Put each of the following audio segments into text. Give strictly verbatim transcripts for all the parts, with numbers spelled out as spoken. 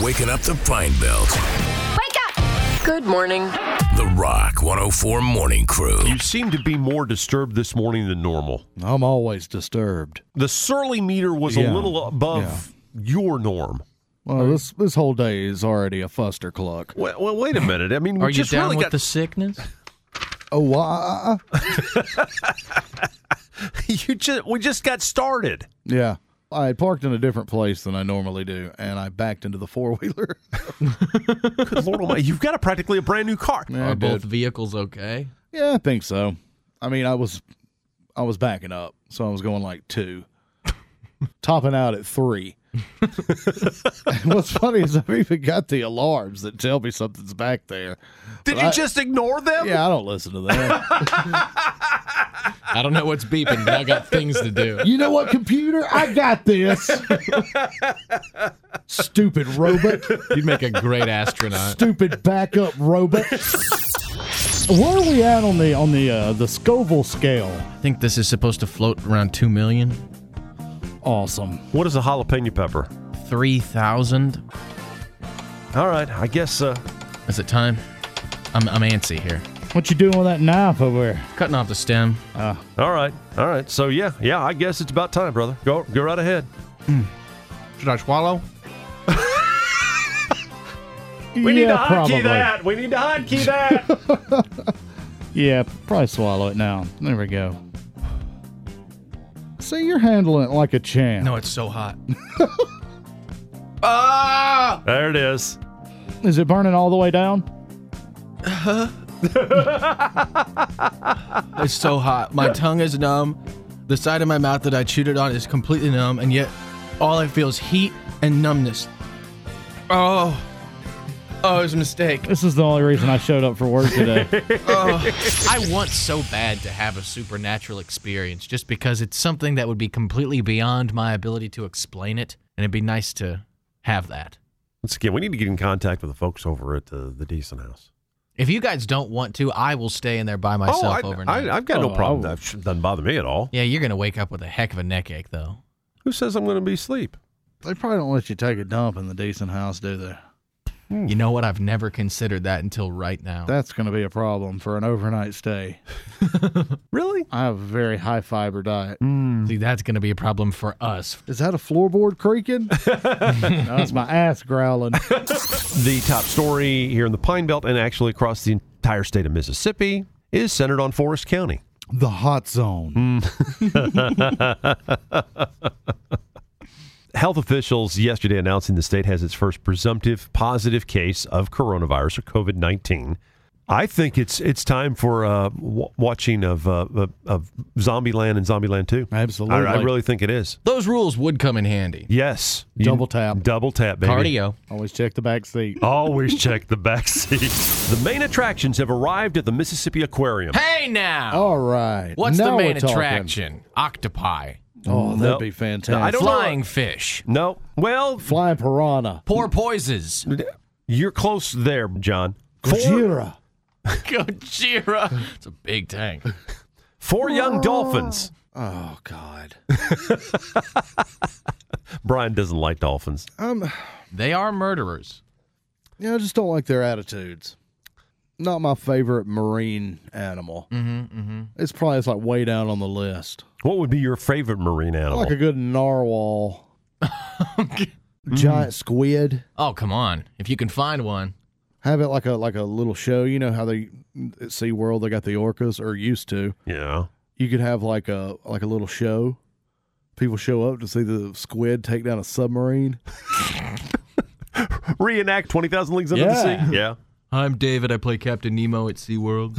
waking up the Pine Belt. Wake up! Good morning. The Rock one oh four Morning Crew. You seem to be more disturbed this morning than normal. I'm always disturbed. The surly meter was Yeah. a little above your norm. Well, this this whole day is already a fustercluck. Well, well wait a minute. I mean, we Are you just down really with got the sickness? Oh, uh, you just we just got started. yeah. I had parked in a different place than I normally do, and I backed into the four-wheeler. Good Lord Almighty, you've got a practically a brand new car. Yeah, I Are both did. vehicles okay? Yeah, I think so. I mean, I was I was backing up, so I was going like two, topping out at three. And what's funny is I've even got the alarms that tell me something's back there. Did But you I- just ignore them? Yeah, I don't listen to them. I don't know what's beeping, but I got things to do. You know what, computer? I got this. Stupid robot. You'd make a great astronaut. Stupid backup robot. Where are we at on the on the uh, the Scoville scale? I think this is supposed to float around two million. Awesome. What is a jalapeno pepper? three thousand. All right, I guess. Uh, Is it time? I'm, I'm antsy here. What you doing with that knife over there? Cutting off the stem. all right, all right. So yeah, yeah. I guess it's about time, brother. Go, go right ahead. Should I swallow? We need yeah, to hotkey probably. that. We need to hotkey that. Yeah, probably swallow it now. There we go. See, you're handling it like a champ. No, it's so hot. Ah! There it is. Is it burning all the way down? It's so hot. My tongue is numb. The side of my mouth that I chewed it on is completely numb, and yet all I feel is heat and numbness. Oh. Oh, it was a mistake. This is the only reason I showed up for work today. I want so bad to have a supernatural experience just because it's something that would be completely beyond my ability to explain it, and it'd be nice to have that. Once again, we need to get in contact with the folks over at the, the Decent House. If you guys don't want to, I will stay in there by myself oh, I, overnight. I, I've got no Oh, problem. I- That doesn't bother me at all. yeah, you're going to wake up with a heck of a neck ache, though. Who says I'm going to be asleep? They probably don't let you take a dump in the decent house, do they? You know what? I've never considered that until right now. That's going to be a problem for an overnight stay. Really? I have a very high fiber diet. See, that's going to be a problem for us. Is that a floorboard creaking? No, it's my ass growling. The top story here in the Pine Belt and actually across the entire state of Mississippi is centered on Forest County. The hot zone. Health officials yesterday announcing the state has its first presumptive positive case of coronavirus or COVID nineteen. I think it's it's time for uh, w- watching of uh, of- of Zombieland and Zombieland two. Absolutely. I, I really think it is. Those rules would come in handy. Yes. You- Double tap. Double tap, baby. Cardio. Always check the back seat. Always check the back seat. The main attractions have arrived at the Mississippi Aquarium. Hey, now! All right. What's Now the main we're talking. attraction? Octopi. Oh, that'd No. be fantastic. I don't know. Flying fish. No. Well, Flying piranha. Porpoises. you're close there, John. Four, Gojira. Gojira. It's a big tank. four young dolphins. Oh, God. Brian doesn't like dolphins. Um, They are murderers. yeah, I just don't like their attitudes. Not my favorite marine animal. Mm-hmm, mm-hmm. It's probably it's like way down on the list. What would be your favorite marine I animal? like a good narwhal. Giant squid. Oh, come on. If you can find one. Have it like a like a little show. You know how they at SeaWorld they got the orcas or used to. Yeah. You could have like a like a little show. People show up to see the squid take down a submarine. Reenact twenty thousand Leagues Under Yeah. the Sea. Yeah. I'm David. I play Captain Nemo at SeaWorld.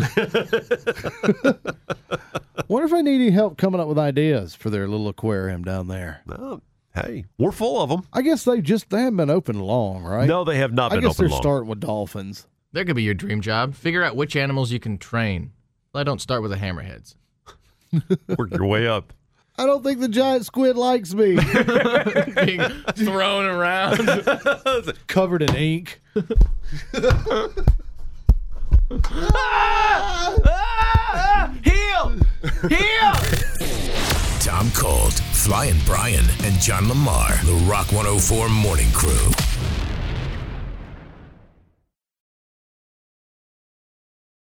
Wonder if I need any help coming up with ideas for their little aquarium down there. Oh, hey, we're full of them. I guess they just they haven't been open long, right? No, they have not I been guess open they're long. starting with dolphins. That could be your dream job. Figure out which animals you can train. I don't start with the hammerheads. Work your way up. I don't think the giant squid likes me. Being thrown around. Covered in ink. Heal! Heal! Tom Colt, Flying Brian, and John Lamar. The Rock one oh four Morning Crew.